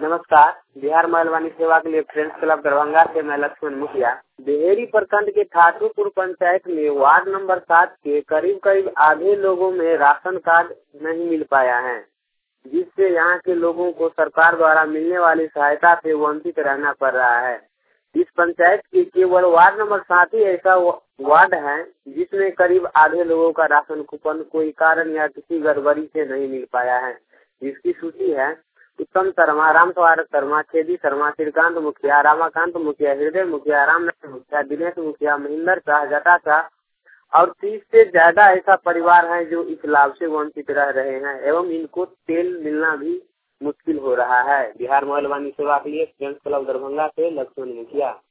नमस्कार। बिहार महिलवानी सेवा के लिए फ्रेंड्स क्लब दरभंगा से मैं लक्ष्मण मुखिया। देहरी प्रखंड के ठाकुरपुर पंचायत में वार्ड नंबर 7 के करीब आधे लोगों में राशन कार्ड नहीं मिल पाया है, जिससे यहाँ के लोगों को सरकार द्वारा मिलने वाली सहायता से वंचित रहना पड़ रहा है। इस पंचायत के केवल वार्ड नंबर 7 ही ऐसा वार्ड है जिसमें करीब आधे लोगों का राशन कूपन कोई कारण या किसी गड़बड़ी से नहीं मिल पाया है, जिसकी सूची है उत्तम शर्मा, राम स्वागत शर्मा, छेदी शर्मा, श्रीकांत मुखिया, रामाकांत मुखिया, हृदय मुखिया, रामनाथ मुखिया, दिनेश मुखिया, महेंद्र शाह, जटा शाह और 30 से ज्यादा ऐसा परिवार है जो इस लाभ से वंचित रह रहे हैं एवं इनको तेल मिलना भी मुश्किल हो रहा है। बिहार महिलवानी सेवा के लिए फ्रेंड्स क्लब दरभंगा से लक्ष्मण मुखिया।